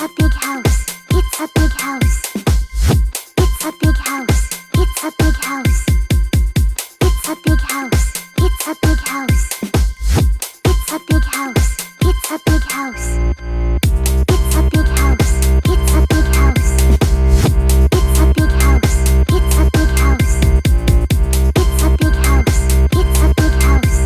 a big house. It's a big house. It's a big house. It's a big house. It's a big house. It's a big house. It's a big house. It's a big house. It's a big house. It's a big house. It's a big house. It's a big house. It's a big house. It's a big house.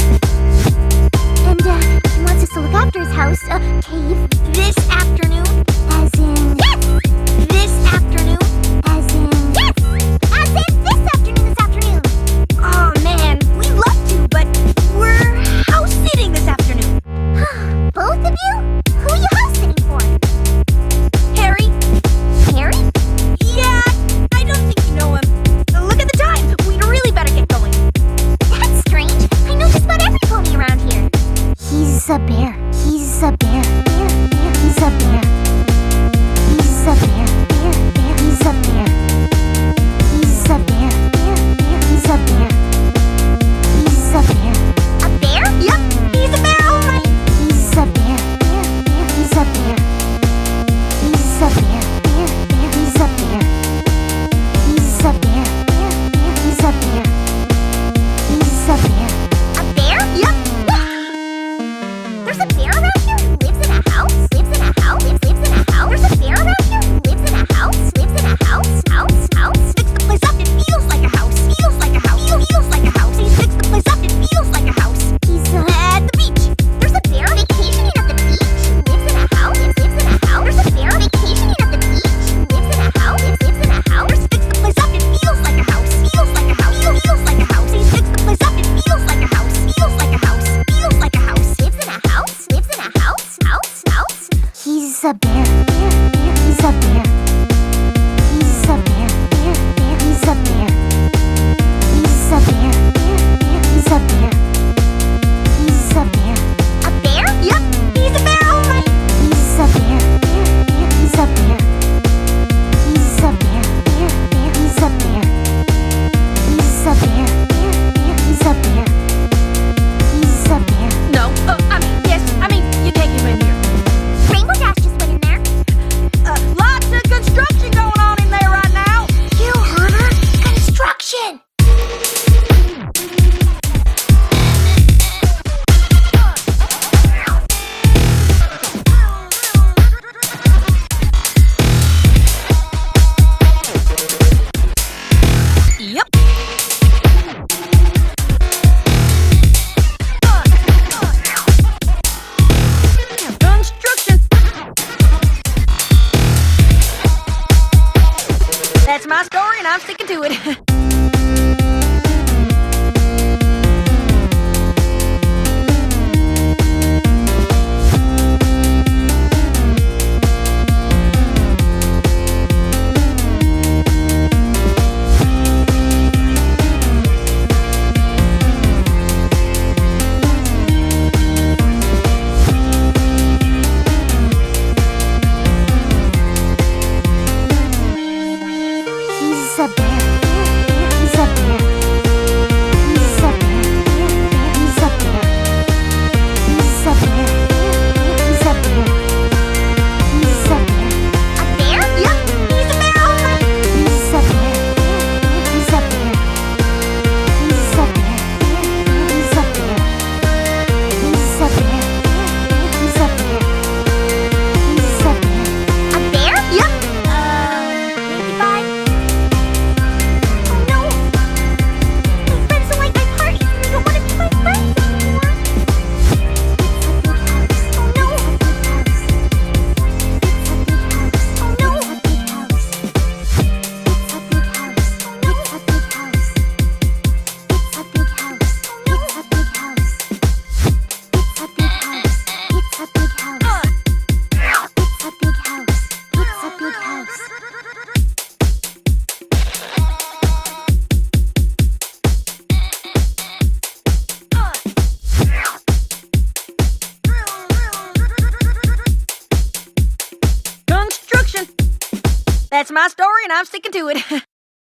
And he wants us to look after his house, cave, this afternoon. As in yes. This afternoon. As in yes. As in this afternoon. Oh man, we'd love to, but we're house sitting this afternoon. Both of you? Who are you house sitting for? Harry. Harry? Yeah, I don't think you know him. Look at the time. We'd really better get going. That's strange. I know just about every pony around here. He's a bear. He's a bear. He's a bear. He's a bear. He's a bear. He's a bear. He's a bear. He's a bear. A bear? Yep, he's a bear, all right. He's a bear. He's a bear. He's a bear. He's a bear. He's a bear. He's a bear. He's a bear. A bear? Yep. There's a bear around here who lives in a house? Lives in a house? Lives in a house? There's a bear around here who lives in a house? Lives in a house? House? Fix the place up, it feels like a house. Feels like a house. Feels like a house. He's fixed the place up, it feels like a house. He's at the beach. There's a bear vacationing at the beach who lives in a house? Lives in a house? There's a bear vacationing at the beach who lives in a house? Lives in a house? Fix the place up, it feels like a house. Feels like a house. Feels like a house. He's fixed the place up, it feels like a house. Feels like a house. Feels like a house. Lives in a house? Lives in a house? House? He's a bear. He's a bear. He's a bear. He's a bear. He's a bear. He's a bear. He's a bear. A bear? Yep, he's a bear, all right. He's a bear. He's a bear. He's a bear. He's a bear. He's a bear. He's a bear. He's a bear. No, yes, you take him in here. Rainbow Dash just went in there. Lots of construction going on in there right now. You heard her? Construction! Yep. Construction. That's my story, and I'm sticking to it. He's a bear. He's a bear. He's a bear. He's a bear. He's a bear. He's a bear. He's a bear. A bear? Yep, he's a bear, all right. He's a bear. He's a bear. He's a bear. He's a bear. He's a bear. He's a bear. He's a bear. A bear? Yep. Maybe 5. Oh no! My friends don't like my parties and they don't want to be my friends anymore. It's a big house. Oh no! It's a big house. Oh no! It's a big house. It's a big house. Oh no! It's a big house. It's a big house. Oh no! It's a big house. It's a big house. It's a big house. It's a big house. It's a big house. Construction. That's my story, and I'm sticking to it.